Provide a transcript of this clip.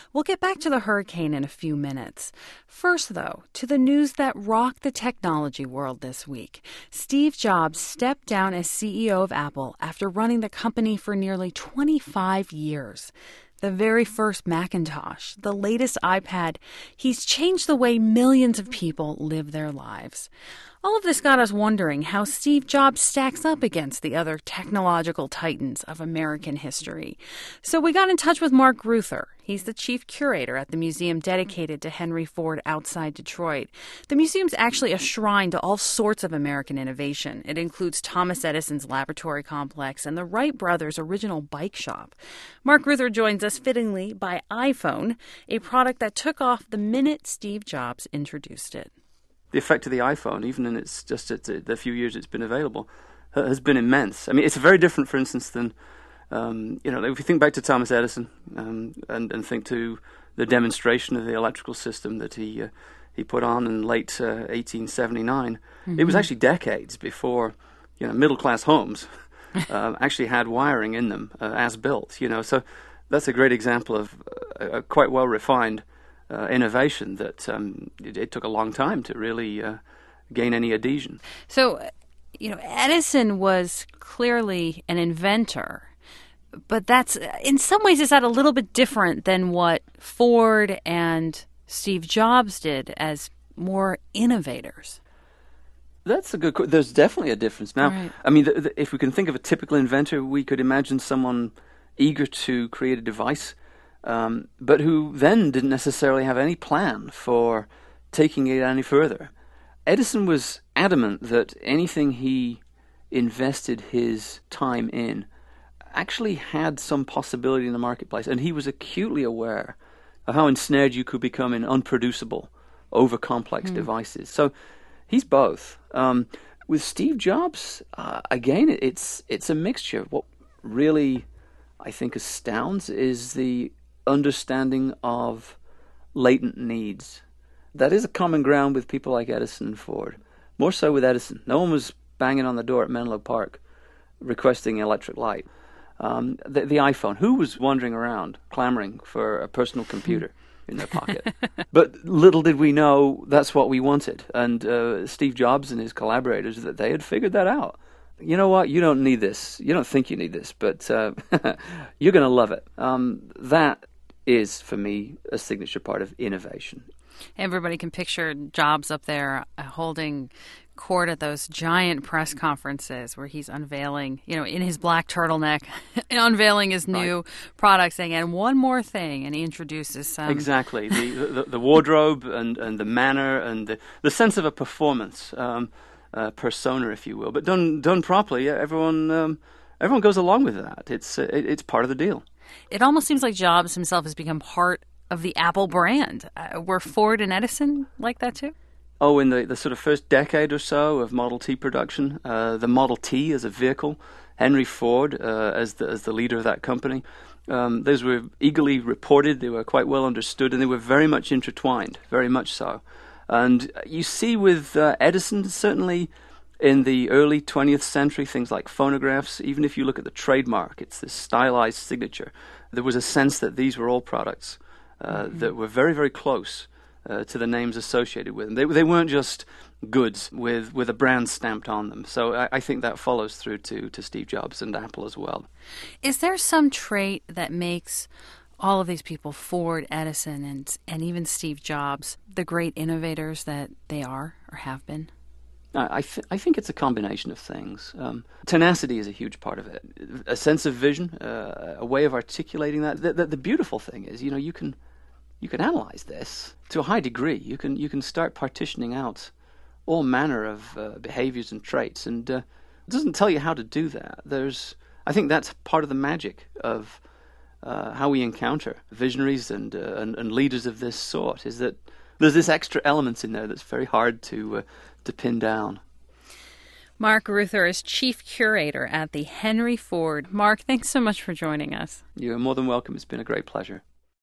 We'll get back to the hurricane in a few minutes. First, though, to the news that rocked the technology world this week. Steve Jobs stepped down as CEO of Apple after running the company for nearly 25 years. The very first Macintosh, the latest iPad, he's changed the way millions of people live their lives. All of this got us wondering how Steve Jobs stacks up against the other technological titans of American history. So we got in touch with Mark Reuther. He's the chief curator at the museum dedicated to Henry Ford outside Detroit. The museum's actually a shrine to all sorts of American innovation. It includes Thomas Edison's laboratory complex and the Wright brothers' original bike shop. Mark Reuther joins us fittingly by iPhone, a product that took off the minute Steve Jobs introduced it. The effect of the iPhone, even in the few years it's been available, has been immense. I mean, it's very different, for instance, than, if you think back to Thomas Edison and think to the demonstration of the electrical system that he put on in late 1879, It was actually decades before, middle-class homes actually had wiring in them as built, So that's a great example of a quite well-refined innovation that it took a long time to really gain any adhesion. So, Edison was clearly an inventor, but that's, in some ways, is that a little bit different than what Ford and Steve Jobs did as more innovators? That's a good. There's definitely a difference. Now, right. I mean, if we can think of a typical inventor, we could imagine someone eager to create a device, but who then didn't necessarily have any plan for taking it any further. Edison was adamant that anything he invested his time in actually had some possibility in the marketplace, and he was acutely aware of how ensnared you could become in unproducible, over-complex devices. So he's both. With Steve Jobs, again, it's a mixture. What really, I think, astounds is the understanding of latent needs. That is a common ground with people like Edison and Ford. More so with Edison. No one was banging on the door at Menlo Park requesting electric light. The iPhone. Who was wandering around clamoring for a personal computer in their pocket? But little did we know that's what we wanted. And Steve Jobs and his collaborators, that they had figured that out. You know what? You don't need this. You don't think you need this, but you're going to love it. That is, for me, a signature part of innovation. Everybody can picture Jobs up there holding court at those giant press conferences where he's unveiling, in his black turtleneck, unveiling his new product, saying, and one more thing, and he introduces some. Exactly. The wardrobe and the manner and the sense of a performance, persona, if you will. But done properly, everyone goes along with that. It's part of the deal. It almost seems like Jobs himself has become part of the Apple brand. Were Ford and Edison like that too? Oh, in the sort of first decade or so of Model T production, the Model T as a vehicle, Henry Ford as the leader of that company, those were eagerly reported, they were quite well understood, and they were very much intertwined, very much so. And you see with Edison, certainly in the early 20th century, things like phonographs, even if you look at the trademark, it's this stylized signature. There was a sense that these were all products that were very, very close to the names associated with them. They weren't just goods with a brand stamped on them. So I think that follows through to Steve Jobs and Apple as well. Is there some trait that makes all of these people, Ford, Edison, and even Steve Jobs, the great innovators that they are or have been? I think it's a combination of things. Tenacity is a huge part of it. A sense of vision, a way of articulating that. The beautiful thing is, you can analyze this to a high degree. You can start partitioning out all manner of behaviors and traits, and it doesn't tell you how to do that. I think that's part of the magic of how we encounter visionaries and leaders of this sort, is that there's this extra elements in there that's very hard to pin down. Mark Reuther is chief curator at the Henry Ford. Mark, thanks so much for joining us. You're more than welcome. It's been a great pleasure.